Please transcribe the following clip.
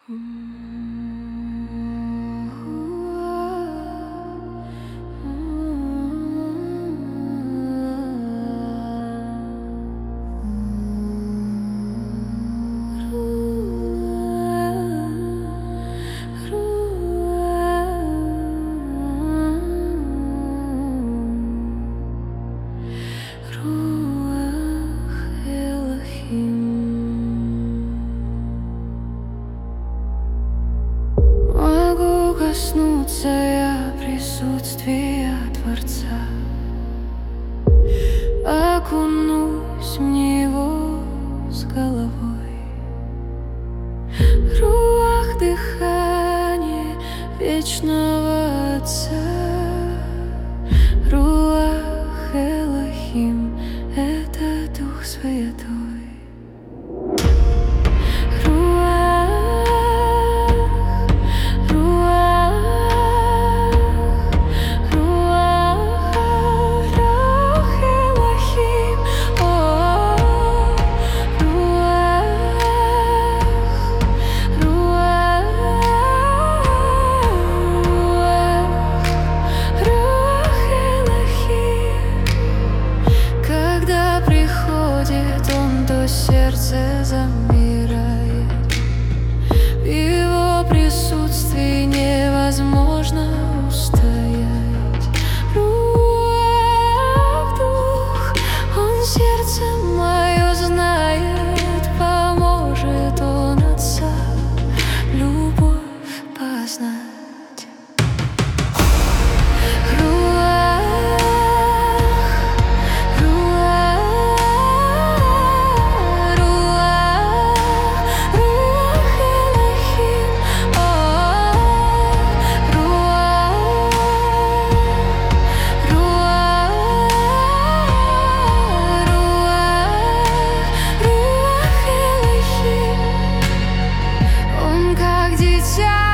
Могу коснуться я присутствия Творца, окунусь в него с головой. Руах — дыхание вечного Отца, Руах Элохим — это Дух Святой. Сердце замирает, в его присутствии невозможно устоять. Руах — Дух, он сердце мое знает, поможет он Отца любовь познать. Дитя